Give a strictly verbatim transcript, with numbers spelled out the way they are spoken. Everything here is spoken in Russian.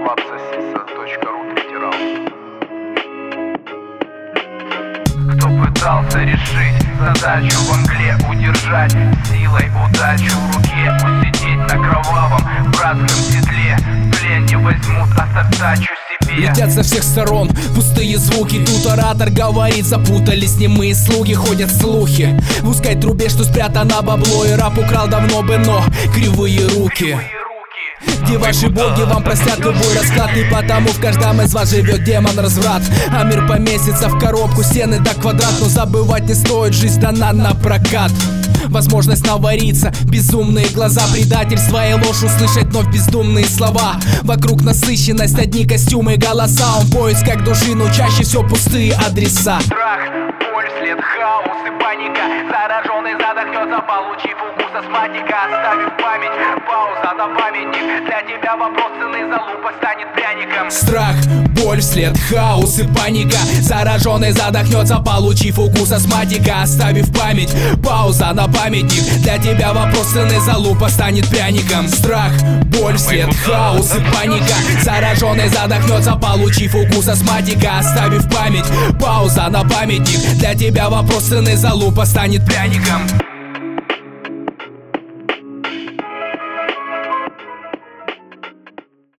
лапсосиса точка ру Питерал. Кто пытался решить задачу в мгле, удержать силой удачу в руке, усидеть на кровавом братском седле, в плен не возьмут, оставь себе. Летят со всех сторон пустые звуки. Тут оратор говорит, запутались немые слуги. Ходят слухи в узкой трубе, что спрятано бабло, и раб украл давно бы, но кривые руки. Где ваши боги вам простят любой расклад, и потому в каждом из вас живет демон разврат. А мир поместится в коробку, стены до квадрат. Но забывать не стоит, жизнь дана на прокат. Возможность навариться, безумные глаза, предательство и ложь, услышать вновь бездумные слова. Вокруг насыщенность, одни костюмы и голоса. Он в поисках души, но чаще все пустые адреса. Страх, боль, след, хаос и паника. Зараженный задохнется, получив укус астматика. Оставив память, пауза на памятник. Для тебя вопрос цены залупа станет пряником. Страх, боль, след, хаос и паника. Зараженный задохнется, получив укус астматика. Оставив память, пауза на памятник. Для тебя вопрос цены залупа станет пряником. Страх, боль, след, хаос и паника. Зараженный задохнется, получив укус астматика. Оставив память, пауза на памятник. Для тебя вопрос цены залупа станет пряником.